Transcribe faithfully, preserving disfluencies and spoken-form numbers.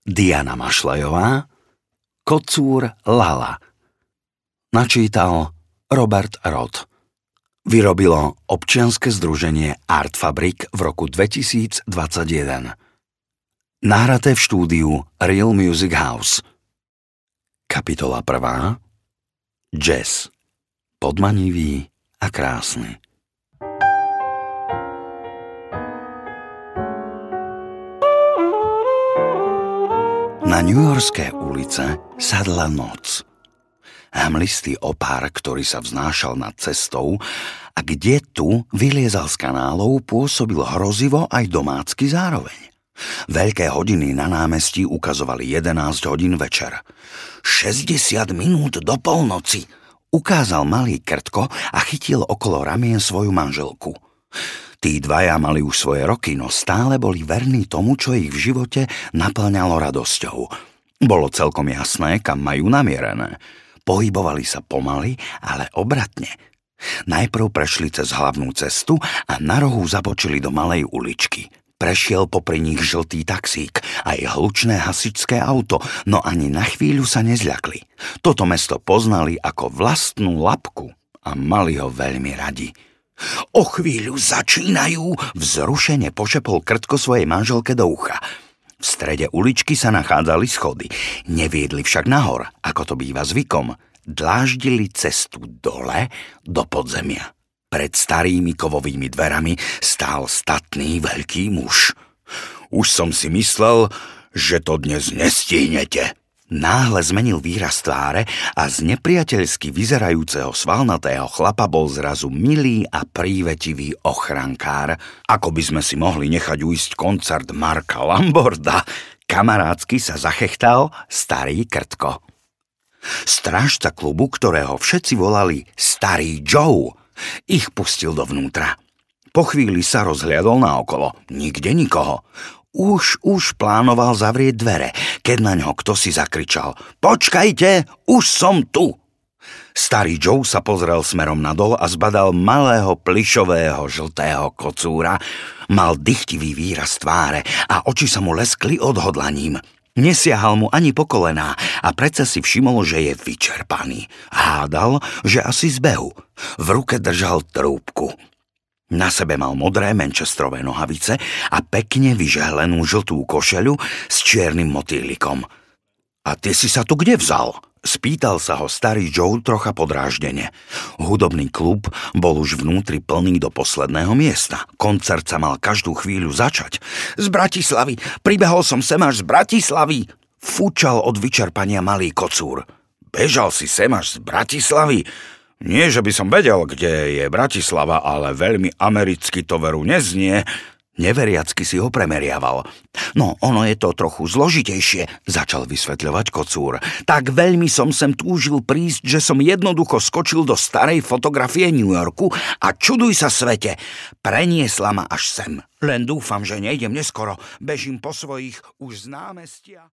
Diana Mašľajová, Kocúr Lala. Načítal Robert Roth. Vyrobilo občianske združenie Art Fabrik v roku dvetisícdvadsaťjeden. Nahraté v štúdiu Real Music House. Kapitola prvá. Jazz. Podmanivý a krásny. Na newyorské ulice sadla noc. Hmlistý opár, ktorý sa vznášal nad cestou a kde tu vyliezal z kanálov, pôsobil hrozivo aj domácky zároveň. Veľké hodiny na námestí ukazovali jedenásť hodín večer. šesťdesiat minút do polnoci, ukázal malý Krtko a chytil okolo ramien svoju manželku. Tí dvaja mali už svoje roky, no stále boli verní tomu, čo ich v živote naplňalo radosťou. Bolo celkom jasné, kam majú namierené. Pohybovali sa pomaly, ale obratne. Najprv prešli cez hlavnú cestu a na rohu zabočili do malej uličky. Prešiel popri nich žltý taxík, aj hlučné hasičské auto, no ani na chvíľu sa nezľakli. Toto mesto poznali ako vlastnú labku a mali ho veľmi radi. O chvíľu začínajú, vzrušene pošepol Krtko svojej manželke do ucha. V strede uličky sa nachádzali schody. Neviedli však nahor, ako to býva zvykom. Dláždili cestu dole do podzemia. Pred starými kovovými dverami stál statný veľký muž. Už som si myslel, že to dnes nestihnete. Náhle zmenil výraz tváre a z nepriateľsky vyzerajúceho svalnatého chlapa bol zrazu milý a prívetivý ochrankár, ako by sme si mohli nechať uísť koncert Marka Lamborda. Kamarátsky sa zachechtal starý Krtko. Strážca klubu, ktorého všetci volali Starý Joe, ich pustil dovnútra. Po chvíli sa rozhliadol naokolo. Nikde nikoho. Už, už plánoval zavrieť dvere, keď na ňo kto si zakričal: Počkajte, už som tu! Starý Joe sa pozrel smerom nadol a zbadal malého plyšového žltého kocúra. Mal dychtivý výraz tváre a oči sa mu leskli odhodlaním. Nesiahal mu ani po kolená a predsa si všimol, že je vyčerpaný. Hádal, že asi z behu. V ruke držal trúbku. Na sebe mal modré manchesterové nohavice a pekne vyžehlenú žltú košeľu s čiernym motýlikom. A ty si sa tu kde vzal? Spýtal sa ho starý Joe trocha podráždene. Hudobný klub bol už vnútri plný do posledného miesta. Koncert sa mal každú chvíľu začať. Z Bratislavy! Pribehol som sem až z Bratislavy! Fúčal od vyčerpania malý kocúr. Bežal si sem až z Bratislavy? Nie, že by som vedel, kde je Bratislava, ale veľmi americky to veru neznie. Neveriacky si ho premeriaval. No, ono je to trochu zložitejšie, začal vysvetľovať kocúr. Tak veľmi som sem túžil prísť, že som jednoducho skočil do starej fotografie New Yorku a čuduj sa svete, preniesla ma až sem. Len dúfam, že nejdem neskoro, bežím po svojich už z námestia.